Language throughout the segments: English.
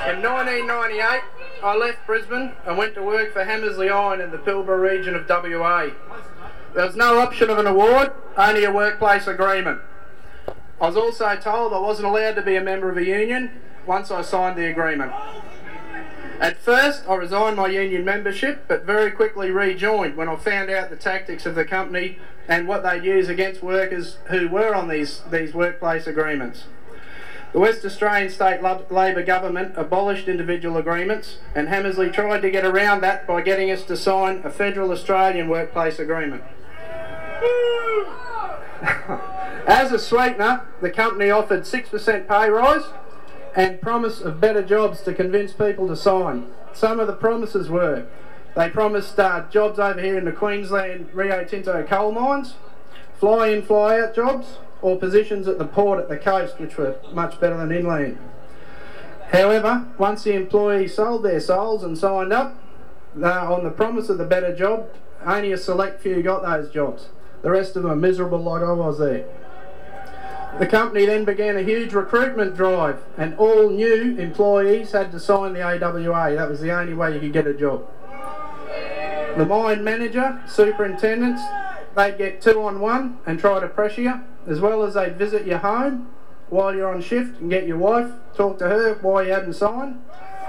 In 1998, I left Brisbane and went to work for Hammersley Iron in the Pilbara region of WA. There was no option of an award, only a workplace agreement. I was also told I wasn't allowed to be a member of a union once I signed the agreement. At first, I resigned my union membership, but very quickly rejoined when I found out the tactics of the company and what they'd use against workers who were on these workplace agreements. The West Australian State Labor Government abolished individual agreements, and Hammersley tried to get around that by getting us to sign a federal Australian workplace agreement. As a sweetener, the company offered 6% pay rise and promise of better jobs to convince people to sign. Some of the promises were, they promised jobs over here in the Queensland Rio Tinto coal mines, fly-in, fly-out jobs, or positions at the port at the coast, which were much better than inland. However, once the employees sold their souls and signed up on the promise of the better job, only a select few got those jobs. The rest of them are miserable like I was there. The company then began a huge recruitment drive, and all new employees had to sign the AWA. That was the only way you could get a job. The mine manager, superintendents, they'd get 2-on-1 and try to pressure you, as well as they'd visit your home while you're on shift and get your wife, talk to her why you hadn't signed.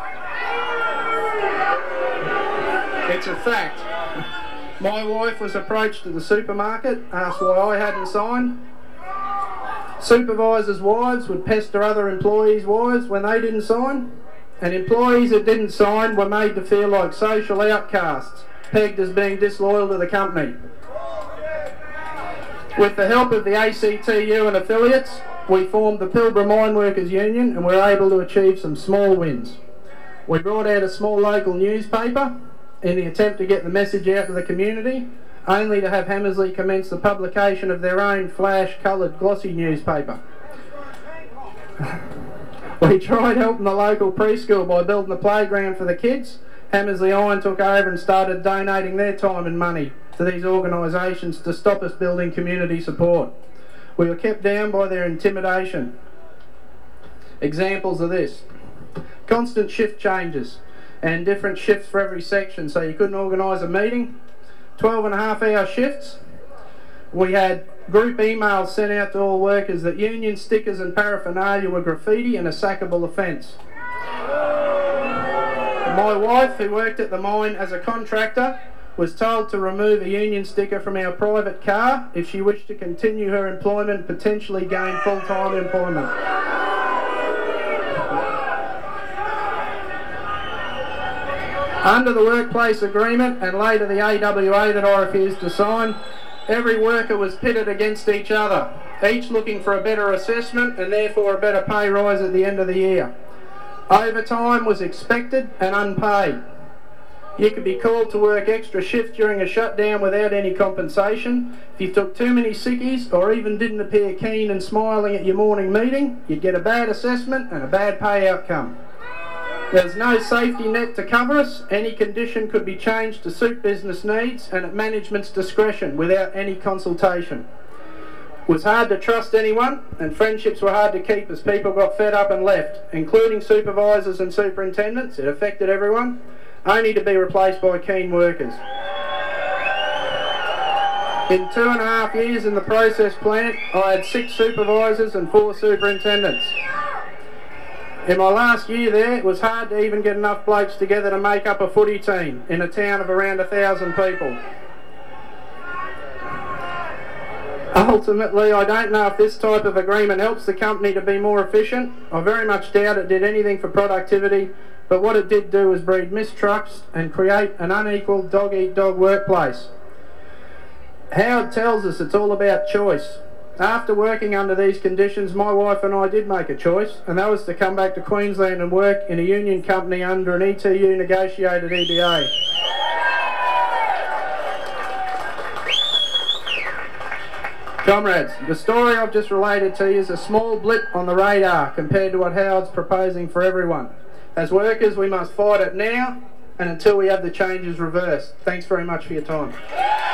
It's a fact. My wife was approached at the supermarket, asked why I hadn't signed. Supervisors' wives would pester other employees' wives when they didn't sign, and employees that didn't sign were made to feel like social outcasts, pegged as being disloyal to the company. With the help of the ACTU and affiliates, we formed the Pilbara Mine Workers Union and were able to achieve some small wins. We brought out a small local newspaper in the attempt to get the message out to the community, only to have Hammersley commence the publication of their own flash-coloured glossy newspaper. We tried helping the local preschool by building a playground for the kids. Hammersley Iron took over and started donating their time and money to these organisations to stop us building community support. We were kept down by their intimidation. Examples of this: constant shift changes and different shifts for every section, so you couldn't organise a meeting. 12.5-hour shifts. We had group emails sent out to all workers that union stickers and paraphernalia were graffiti and a sackable offence. My wife, who worked at the mine as a contractor, was told to remove a union sticker from our private car if she wished to continue her employment and potentially gain full-time employment. Under the workplace agreement and later the AWA that I refused to sign, every worker was pitted against each other, each looking for a better assessment and therefore a better pay rise at the end of the year. Overtime was expected and unpaid. You could be called to work extra shifts during a shutdown without any compensation. If you took too many sickies or even didn't appear keen and smiling at your morning meeting, you'd get a bad assessment and a bad pay outcome. There's no safety net to cover us. Any condition could be changed to suit business needs and at management's discretion without any consultation. It was hard to trust anyone, and friendships were hard to keep as people got fed up and left, including supervisors and superintendents. It affected everyone, only to be replaced by keen workers. In 2.5 years in the process plant, I had 6 supervisors and 4 superintendents. In my last year there, it was hard to even get enough blokes together to make up a footy team in a town of around 1,000 people. Ultimately, I don't know if this type of agreement helps the company to be more efficient. I very much doubt it did anything for productivity, but what it did do was breed mistrust and create an unequal dog-eat-dog workplace. Howard tells us it's all about choice. After working under these conditions, my wife and I did make a choice, and that was to come back to Queensland and work in a union company under an ETU negotiated EBA. Comrades, the story I've just related to you is a small blip on the radar compared to what Howard's proposing for everyone. As workers, we must fight it now and until we have the changes reversed. Thanks very much for your time.